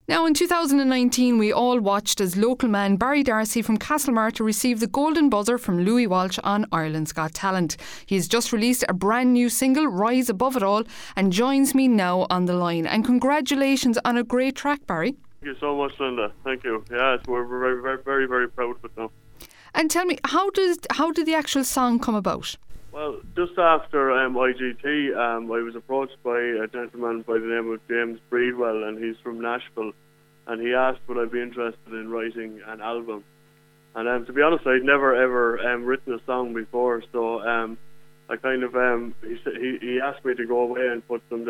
Now, in 2019, we all watched as local man Barry Darcy from Castlemartyr received the golden buzzer from Louis Walsh on Ireland's Got Talent. He has just released a brand new single, Rise Above It All, and joins me now on the line. And congratulations on a great track, Barry. Thank you so much, Linda. Thank you. Yes, we're very, very, very, very proud of it now. And tell me, how did the actual song come about? Well, just after IGT, I was approached by a gentleman by the name of James Breedwell, and he's from Nashville, and he asked would I be interested in writing an album. And to be honest, I'd never ever written a song before, so I kind of he asked me to go away and put some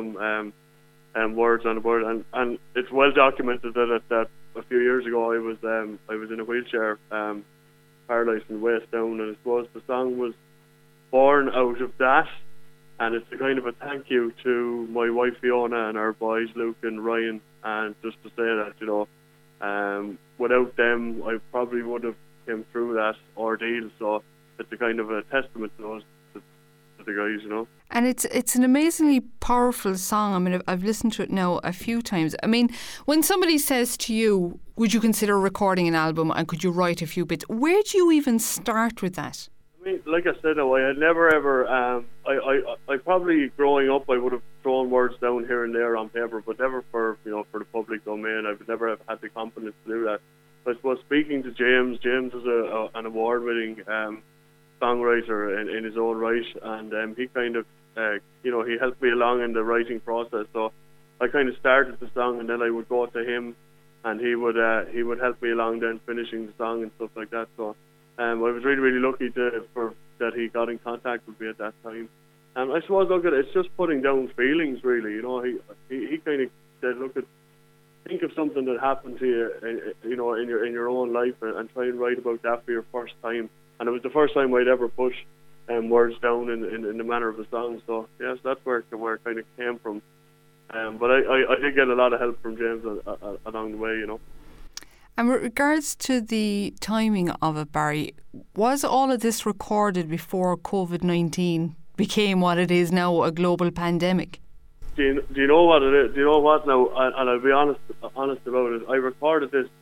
words on the board, and it's well documented that a few years ago I was in a wheelchair, paralysed from the waist down, and I suppose the song was born out of that, and it's a kind of a thank you to my wife Fiona and our boys Luke and Ryan, and just to say that without them I probably would have came through that ordeal. So it's a kind of a testament to the guys, And it's an amazingly powerful song. I mean, I've listened to it now a few times. I mean, when somebody says to you, would you consider recording an album and could you write a few bits, where do you even start with that? I mean, like I said, I had never ever. I probably growing up, I would have thrown words down here and there on paper, but never for the public domain. I would never have had the confidence to do that. But I suppose speaking to James is an award-winning songwriter in his own right, and he kind of he helped me along in the writing process. So I kind of started the song, and then I would go to him, and he would help me along then finishing the song and stuff like that. So. I was really, really lucky that he got in contact with me at that time. And I suppose, it's just putting down feelings, really. He kind of said, think of something that happened to you, in your own life, and try and write about that for your first time. And it was the first time I'd ever put words down in the manner of a song. So yes, that's where it kind of came from. But I did get a lot of help from James along the way, And with regards to the timing of it, Barry, was all of this recorded before COVID-19 became what it is now, a global pandemic? Do you know what it is? Do you know what now? And I'll be honest about it. I recorded this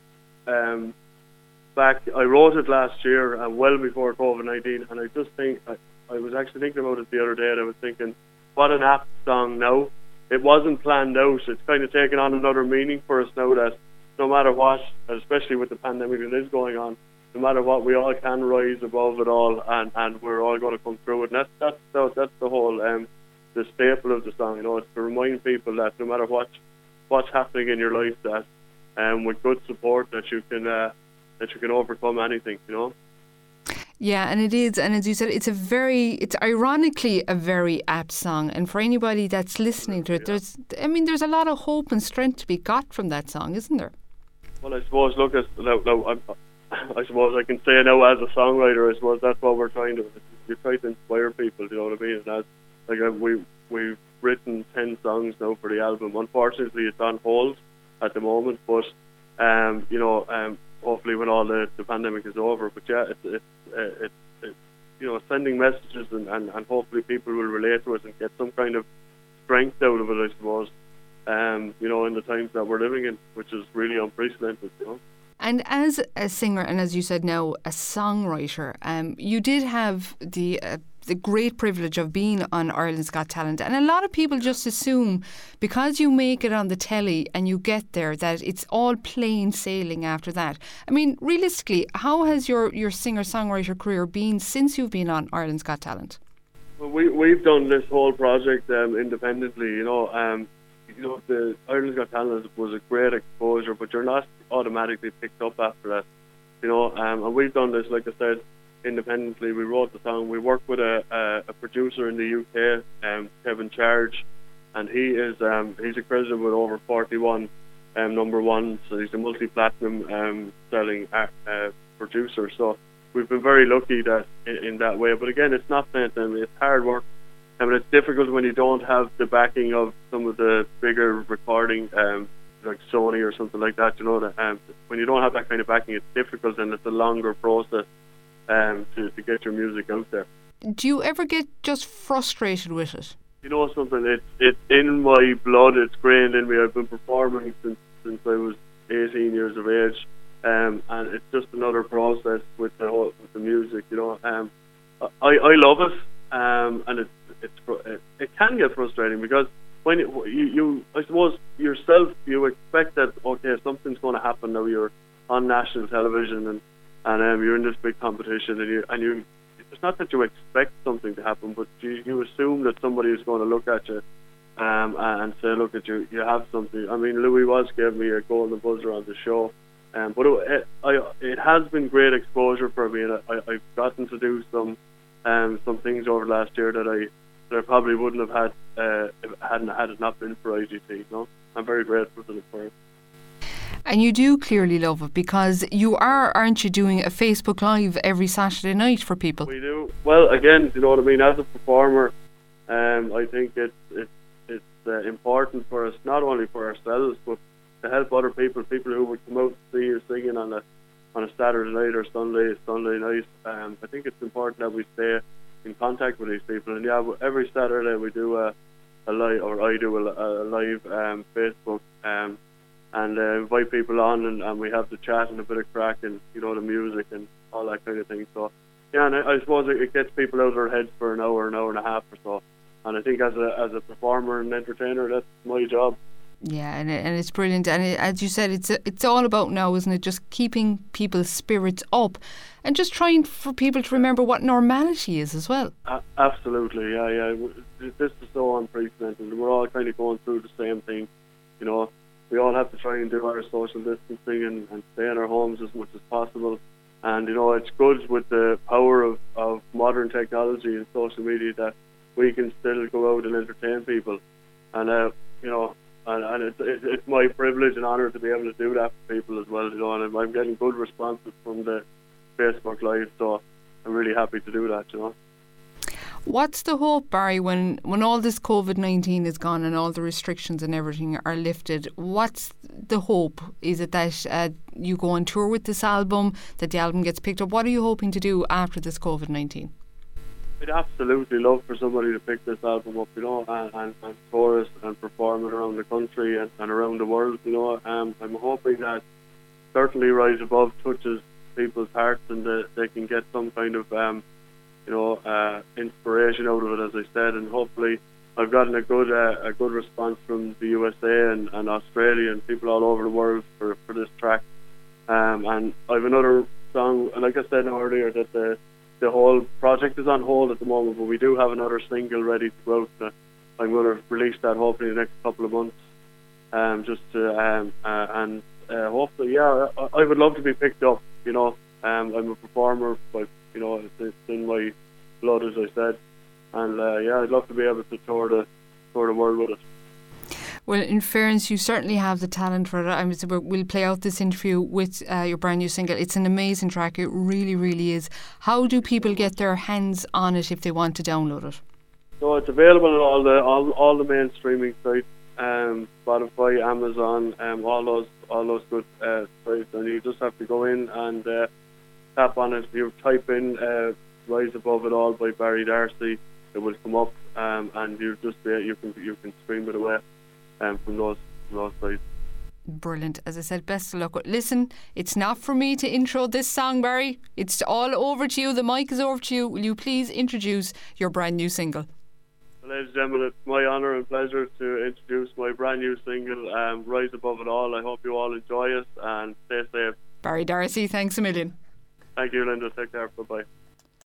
I wrote it last year, well before COVID-19, and I just think, I was actually thinking about it the other day, and I was thinking, what an apt song now. It wasn't planned out. It's kind of taken on another meaning for us now that no matter what, especially with the pandemic that is going on, no matter what, we all can rise above it all, and we're all going to come through it. And that's the whole the staple of the song. It's to remind people that no matter what's happening in your life, that with good support that you can overcome anything. Yeah, and it is, and as you said, it's ironically a very apt song, and for anybody that's listening to it, there's a lot of hope and strength to be got from that song, isn't there? Well, I suppose, I suppose I can say now as a songwriter, I suppose that's what we're trying to do. You try to inspire people, you know what I mean? And as we've written 10 songs now for the album. Unfortunately, it's on hold at the moment, but hopefully when all the pandemic is over. But yeah, it's sending messages and hopefully people will relate to it and get some kind of strength out of it, I suppose. In the times that we're living in, which is really unprecedented. And as a singer, and as you said now, a songwriter, you did have the great privilege of being on Ireland's Got Talent, and a lot of people just assume because you make it on the telly and you get there that it's all plain sailing after that. I mean, realistically, how has your singer-songwriter career been since you've been on Ireland's Got Talent? Well, we've done this whole project independently. The Ireland's Got Talent was a great exposure, but you're not automatically picked up after that. And we've done this, like I said, independently. We wrote the song. We worked with a producer in the UK, Kevin Charge, and he's accredited with over 41 number ones. So he's a multi-platinum selling producer. So we've been very lucky that in that way. But again, it's not meant. It's hard work. It's difficult when you don't have the backing of some of the bigger recording, like Sony or something like that. When you don't have that kind of backing, it's difficult, and it's a longer process to get your music out there. Do you ever get just frustrated with it? Something, it's in my blood, it's grained in me. I've been performing since I another process with the music. I love it, and it can get frustrating because when you I suppose yourself, you expect that okay, something's going to happen now. You're on national television and you're in this big competition and you it's not that you expect something to happen, but you assume that somebody is going to look at you and say, look at you, you have something. I mean, Louis was gave me a golden buzzer on the show, but it has been great exposure for me, and I've gotten to do some things over the last year that I probably wouldn't have had if it not been for IGT. I'm very grateful to them for it. And you do clearly love it because you aren't you, doing a Facebook Live every Saturday night for people? We do. Well, again, you know what I mean. As a performer, I think it's important for us, not only for ourselves, but to help other people who would come out and see you singing on a Saturday night or Sunday night. I think it's important that we stay in contact with these people. And yeah, every Saturday we do a live, or I do a live Facebook. And invite people on, and we have the chat and a bit of crack and the music and all that kind of thing. So yeah, and I suppose it gets people out of their heads for an hour and a half or so. And I think as a performer and entertainer, that's my job. Yeah, and it's brilliant. And as you said, it's all about now, isn't it? Just keeping people's spirits up, and just trying for people to remember what normality is as well. Absolutely, yeah. This is so unprecedented. We're all kind of going through the same thing, We all have to try and do our social distancing and stay in our homes as much as possible. And, it's good with the power of modern technology and social media that we can still go out and entertain people. And, and it's my privilege and honour to be able to do that for people as well, and I'm getting good responses from the Facebook Live, so I'm really happy to do that, What's the hope, Barry, when all this COVID-19 is gone and all the restrictions and everything are lifted? What's the hope? Is it that you go on tour with this album, that the album gets picked up? What are you hoping to do after this COVID-19? I'd absolutely love for somebody to pick this album up, and tour it and perform it around the country and around the world, I'm hoping that certainly Rise Above touches people's hearts and that they can get some kind of inspiration out of it, as I said, and hopefully I've gotten a good response from the USA and Australia and people all over the world for this track. And I've another song, and like I said earlier, that the whole project is on hold at the moment, but we do have another single ready to go out. I'm going to release that hopefully in the next couple of months. Hopefully, yeah, I would love to be picked up. I'm a performer, but it's in my blood, as I said, and I'd love to be able to tour the world with it. Well, in fairness, you certainly have the talent for it. We'll play out this interview with your brand new single. It's an amazing track. It really, really is. How do people get their hands on it if they want to download it? So it's available on all the main streaming sites, Spotify, Amazon, all those good sites, and you just have to go in and tap on it. You type in "Rise Above It All" by Barry D'Arcy. It will come up, and you can stream it away from those sites. Brilliant. As I said, best of luck. Listen, it's not for me to intro this song, Barry. It's all over to you. The mic is over to you. Will you please introduce your brand new single? Well, ladies and gentlemen, it's my honour and pleasure to introduce my brand new single, "Rise Above It All." I hope you all enjoy it and stay safe. Barry D'Arcy, thanks a million. Thank you, Linda. Take care. Bye-bye.